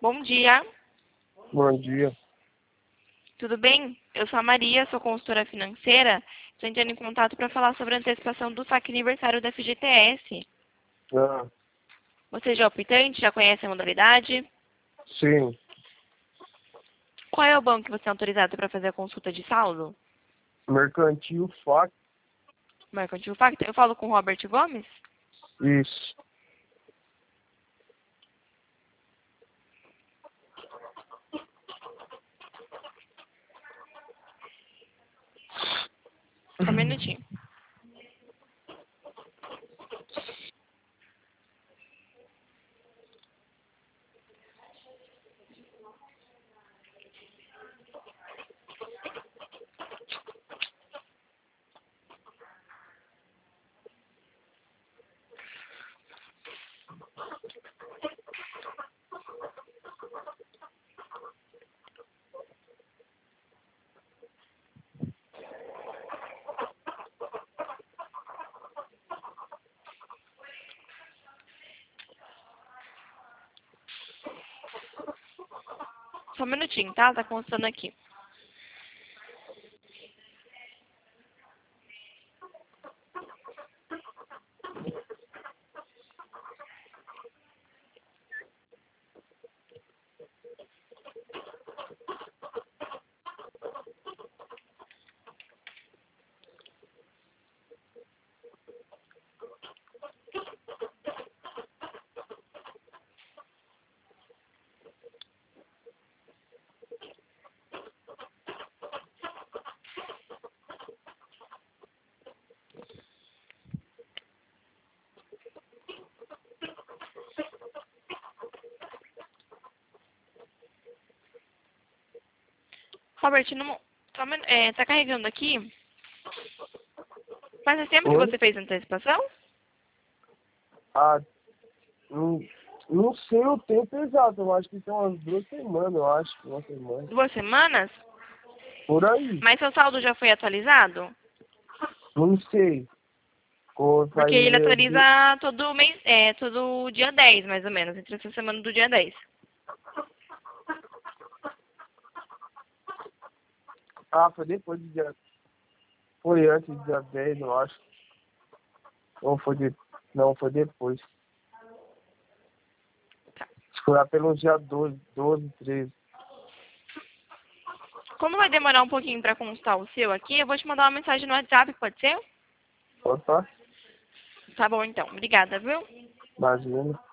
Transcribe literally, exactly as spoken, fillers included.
Bom dia, Bom dia. tudo bem? Eu sou a Maria, sou consultora financeira. Estou entrando em contato para falar sobre a antecipação do saque aniversário da F G T S. Ah, Você já é optante? Já conhece a modalidade? sim, Qual é o banco que você é autorizado para fazer a consulta de saldo? Mercantil F A C, Mercantil Factor? Eu falo com o Robert Gomes? isso. Só um minutinho. Só um minutinho, tá? Tá constando aqui. Robert, não... Só um minu- é, tá carregando aqui? Faz tempo que Oi? você fez a antecipação? Ah, não, não sei o tempo exato, eu acho que tem umas duas semanas, eu acho, uma semana. Duas semanas? Por aí, Mas seu saldo já foi atualizado? não sei. Ou Porque faz ele é, de... atualiza todo mês, é, todo dia dez, mais ou menos, entre essa semana do dia dez. Ah, foi depois do dia... Foi antes do dia dez, eu acho. Ou foi de... Não, foi depois. Tá. Acho que foi lá pelos dia doze, doze, treze. Como vai demorar um pouquinho para constar o seu aqui, eu vou te mandar uma mensagem no WhatsApp, pode ser? Opa, Tá bom, então. Obrigada, viu? imagina.